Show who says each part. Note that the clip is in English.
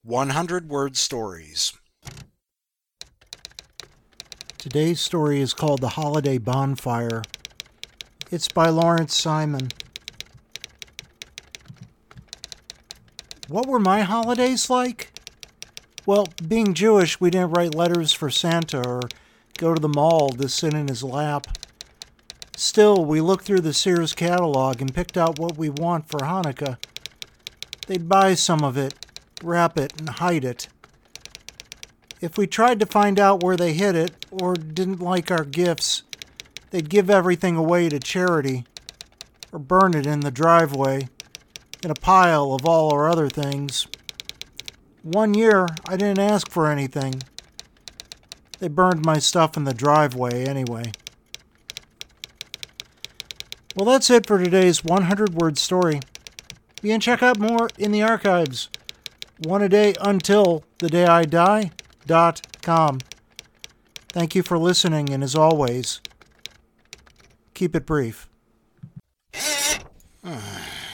Speaker 1: 100-word stories.
Speaker 2: Today's story is called The Holiday Bonfire. It's by Lawrence Simon. What were my holidays like? Well, being Jewish, we didn't write letters for Santa or go to the mall to sit in his lap. Still, we looked through the Sears catalog and picked out what we want for Hanukkah. They'd buy some of it, wrap it, and hide it. If we tried to find out where they hid it or didn't like our gifts, they'd give everything away to charity or burn it in the driveway in a pile of all our other things. One year, I didn't ask for anything. They burned my stuff in the driveway anyway. Well, that's it for today's 100-word story. You can check out more in the archives. One a day until the day I die.com. Thank you for listening, and as always, keep it brief.